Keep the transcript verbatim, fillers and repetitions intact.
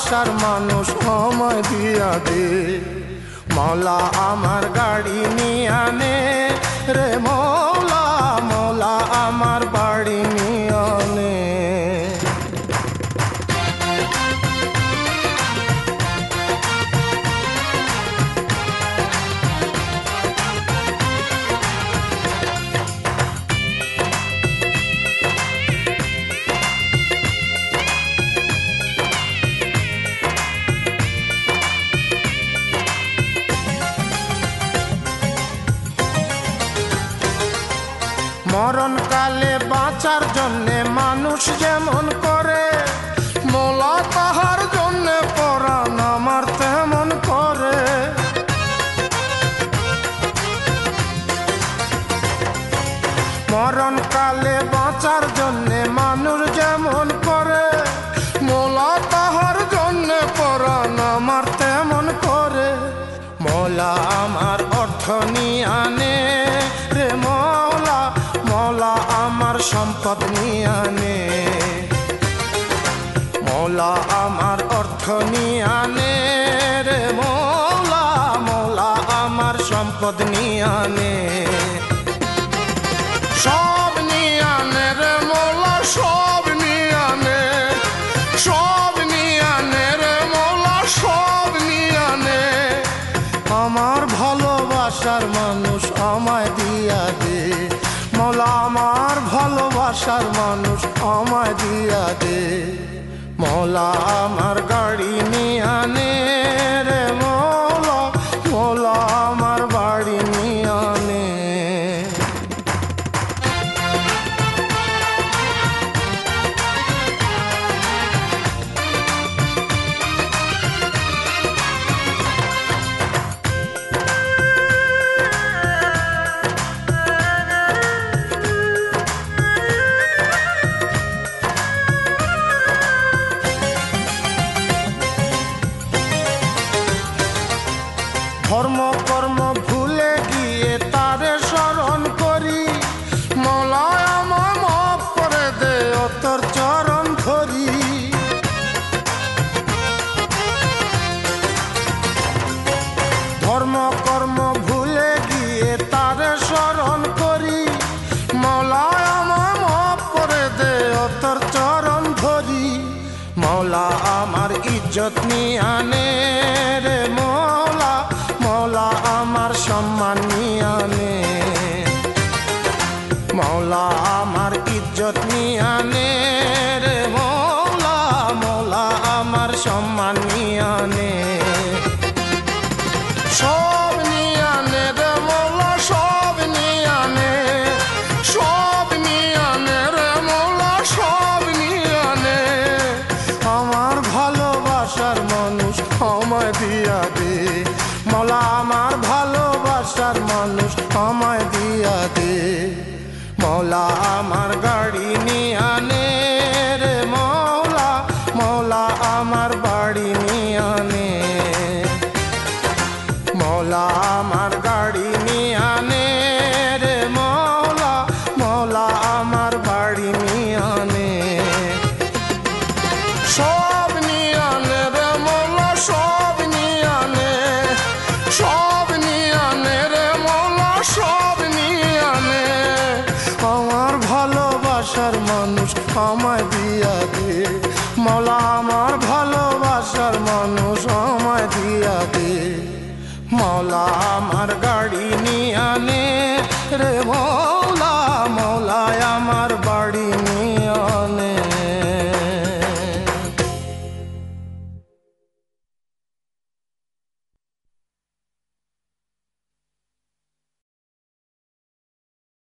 ভালোবাসার মানুষ আমায় দিয়া দে। মৌলা আমার গাড়ি নিয়ে আনে রে মৌলা, মৌলা আমার বাড়ি নিয়ে আনে। মরণকালে বাঁচার জন্যে মানুষ যেমন করে, মৌলা তাহার জন্যে পরাণ আমার তেমন করে। মরণকালে বাঁচার জন্যে মানুষ যেমন করে, মৌলা তাহার জন্যে পরাণ আমার তেমন করে। মৌলা আমার অর্থ নিয়ে আনে রে মৌলা, মৌলা আমার সম্পদ নিয়ে আনে। মৌলা আমার অর্থ নিয়ে আনে রে মৌলা, মৌলা আমার সম্পদ নিয়ে আনে। সব নিয়ে আনে রে মৌলা, সব নিয়ে আনে, সব নিয়ে আনে রে মৌলা, সব নিয়ে আনে। আমার ভালোবাসার মানুষ আমায় দিয়া দে মৌলা, আমার ভালোবাসার মানুষ আমায় দিয়া দে। মৌলা আমার গাড়ি নিয়ে আনে রে মৌলা, মৌলা আমার বাড়ি নিয়ে আনে। ধর্ম কর্ম ভুলে গিয়ে তারে স্মরণ করি, মৌলা আমায় মাফ করে দে ও তোর চরণ ধরি। ধর্ম কর্ম ভুলে গিয়ে তারে স্মরণ করি, মৌলা আমায় মাফ করে দে ও তোর চরণ ধরি। মৌলা আমার ইজ্জত নিয়ে আনে রে মৌলা, মৌলা আমার সম্মান নিয়ে আনে। মৌলা আমার ইজ্জত নিয়ে আনে রে মৌলা, মৌলা আমার সম্মান নিয়ে আনে। সব নিয়ে আনে রে মৌলা, সব নিয়ে আনে, সব নিয়ে আনে রে মৌলা, সব নিয়ে আনে। আমার ভালোবাসার মানুষ আমায় দিয়া দে মৌলা, আমার ভালোবাসার মানুষ আমায় দিয়া দে। মৌলা আমার গাড়ি নিয়ে আনে রে মৌলা, মৌলা আমার বাড়ি নিয়ে আনে। মৌলা আমার গাড়ি নিয়ে আনে রে মৌলা, মৌলা আমার বাড়ি নিয়ে আনে। সব নিয়ে আনে রে মৌলা, সব নিয়ে আনে, সব নিয়ে আনে রে মৌলা, সব নিয়ে আনে। আমার ভালোবাসার মানুষ আমায় দিয়া দে মৌলা, আমার ভালোবাসার মানুষ আমায় দিয়া দে। মৌলা আমার গাড়ি নিয়ে আনে রে মৌলা।